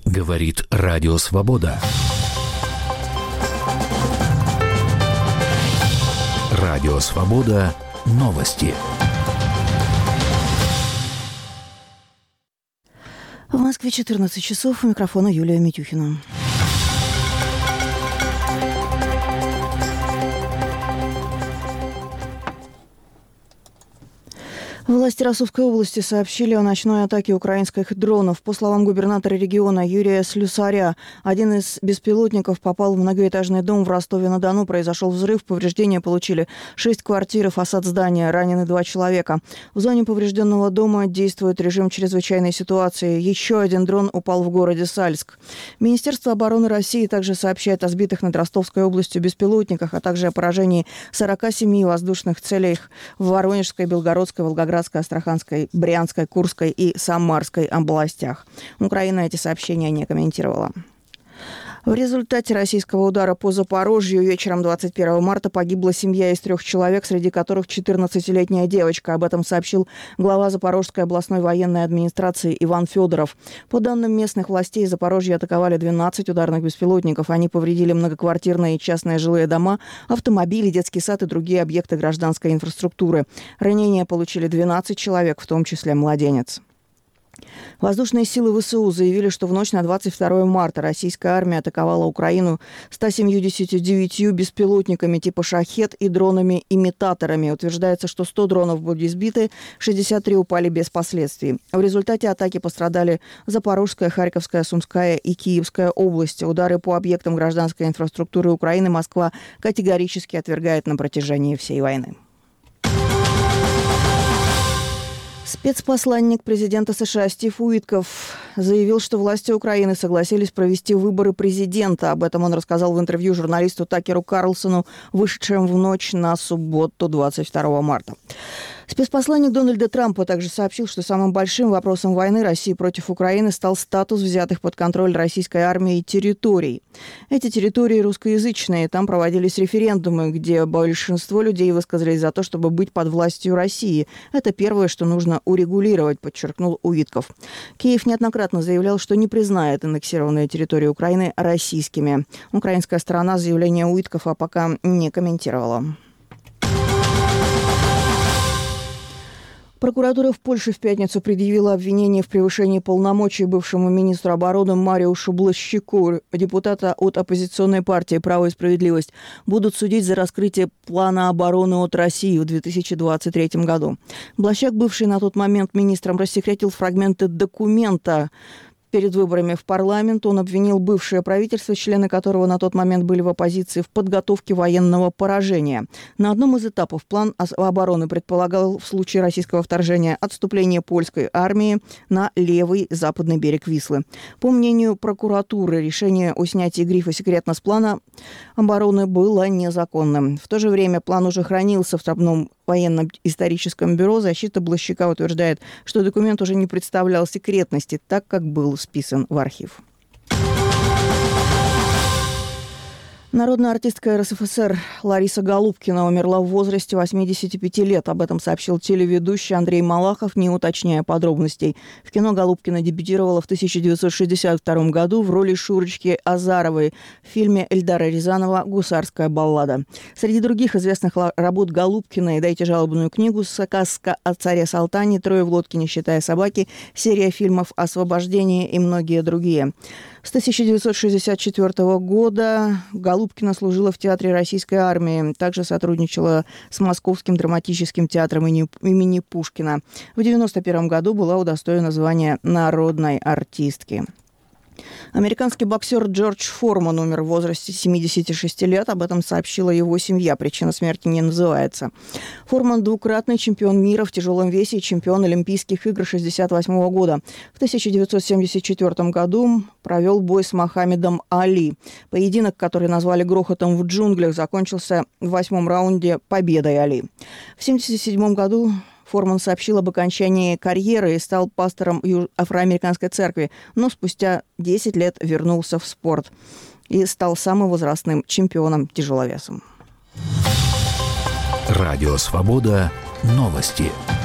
Говорит Радио Свобода. Радио Свобода. Новости. В Москве 14 часов. У микрофона Юлия Митюхина. Власти Ростовской области сообщили о ночной атаке украинских дронов. По словам губернатора региона Юрия Слюсаря, один из беспилотников попал в многоэтажный дом в Ростове-на-Дону. Произошел взрыв, повреждения получили 6 квартир и фасад здания, ранены 2 человека. В зоне поврежденного дома действует режим чрезвычайной ситуации. Еще один дрон упал в городе Сальск. Министерство обороны России также сообщает о сбитых над Ростовской областью беспилотниках, а также о поражении 47 воздушных целей в Воронежской, Белгородской, Волгоградской, Астраханской, Брянской, Курской и Самарской областях. Украина эти сообщения не комментировала. В результате российского удара по Запорожью вечером 21 марта погибла семья из 3 человек, среди которых 14-летняя девочка. Об этом сообщил глава Запорожской областной военной администрации Иван Федоров. По данным местных властей, Запорожье атаковали 12 ударных беспилотников. Они повредили многоквартирные и частные жилые дома, автомобили, детский сад и другие объекты гражданской инфраструктуры. Ранения получили 12 человек, в том числе младенец. Воздушные силы ВСУ заявили, что в ночь на 22 марта российская армия атаковала Украину 179 беспилотниками типа «Шахед» и дронами-имитаторами. Утверждается, что 100 дронов были сбиты, 63 упали без последствий. В результате атаки пострадали Запорожская, Харьковская, Сумская и Киевская области. Удары по объектам гражданской инфраструктуры Украины Москва категорически отвергает на протяжении всей войны. Спецпосланник президента США Стив Уитков заявил, что власти Украины согласились провести выборы президента. Об этом он рассказал в интервью журналисту Такеру Карлсону, вышедшему в ночь на субботу 22 марта. Спецпосланник Дональда Трампа также сообщил, что самым большим вопросом войны России против Украины стал статус взятых под контроль российской армией территорий. Эти территории русскоязычные. Там проводились референдумы, где большинство людей высказались за то, чтобы быть под властью России. Это первое, что нужно урегулировать, подчеркнул Уитков. Киев неоднократно заявлял, что не признает аннексированные территории Украины российскими. Украинская сторона заявление Уиткова пока не комментировала. Прокуратура в Польше в пятницу предъявила обвинение в превышении полномочий бывшему министру обороны Мариушу Блащику. Депутата от оппозиционной партии «Право и справедливость» будут судить за раскрытие плана обороны от России в 2023 году. Блащак, бывший на тот момент министром, рассекретил фрагменты документа. Перед выборами в парламент он обвинил бывшее правительство, члены которого на тот момент были в оппозиции, в подготовке военного поражения. На одном из этапов план обороны предполагал в случае российского вторжения отступление польской армии на левый западный берег Вислы. По мнению прокуратуры, решение о снятии грифа «секретно» с плана обороны было незаконным. В то же время план уже хранился в штабном военно-историческом бюро. Защита Блащака утверждает, что документ уже не представлял секретности, так как был списан в архив. Народная артистка РСФСР Лариса Голубкина умерла в возрасте 85 лет. Об этом сообщил телеведущий Андрей Малахов, не уточняя подробностей. В кино Голубкина дебютировала в 1962 году в роли Шурочки Азаровой в фильме Эльдара Рязанова «Гусарская баллада». Среди других известных работ Голубкиной «Дайте жалобную книгу», «Сказка о царе Салтане», «Трое в лодке, не считая собаки», серия фильмов «Освобождение» и многие другие. С 1964 года Голубкина служила в театре российской армии. Также сотрудничала с Московским драматическим театром имени Пушкина. В 1991 году была удостоена звания народной артистки. Американский боксер Джордж Форман умер в возрасте 76 лет. Об этом сообщила его семья. Причина смерти не называется. Форман – двукратный чемпион мира в тяжелом весе и чемпион Олимпийских игр 1968 года. В 1974 году провел бой с Мохаммедом Али. Поединок, который назвали «грохотом в джунглях», закончился в 8-м раунде победой Али. В 1977 году Форман сообщил об окончании карьеры и стал пастором Афроамериканской церкви, но спустя 10 лет вернулся в спорт и стал самым возрастным чемпионом-тяжеловесом. Радио «Свобода». Новости.